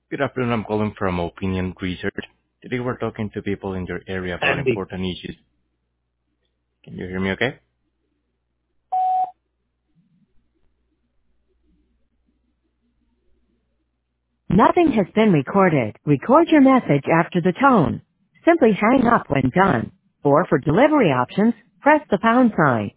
Good afternoon. I'm calling from Opinion Research. Today we're talking to people in your area about Andy. important issues. Can you hear me okay? Nothing has been recorded. Record your message after the tone. Simply hang up when done. Or for delivery options, press the pound sign.